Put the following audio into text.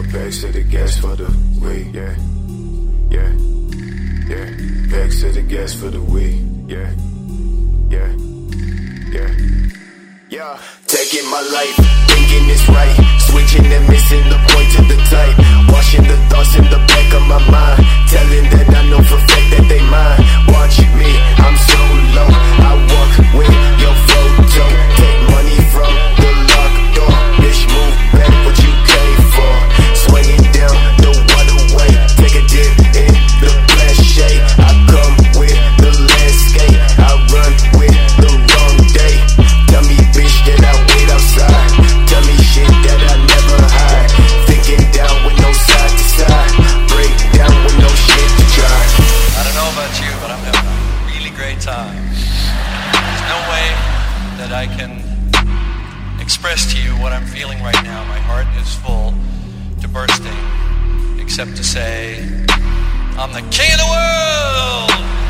bags to the gas for the weed, yeah, yeah, yeah. Bags to the gas for the weed, yeah, yeah, yeah, yeah. Taking my life, thinking it's right, switching and missing the point to the type, washing the thoughts in the back of my mind, telling that I know for fact that they mine. Watch me, I'm so low, I walk with your photo, take money from the locked door, bitch move back what you came for, swinging down the waterway, take a dip in the flash shade, I come with the landscape, I run with the wrong day, tell me bitch that I wait outside, tell me shit that I never hide, thinking down with no side to side, break down with no shit to try. I don't know about you, but I'm having a really great time. There's no way that I can express to you what I'm feeling right now. My heart is full to bursting, except to say, I'm the king of the world!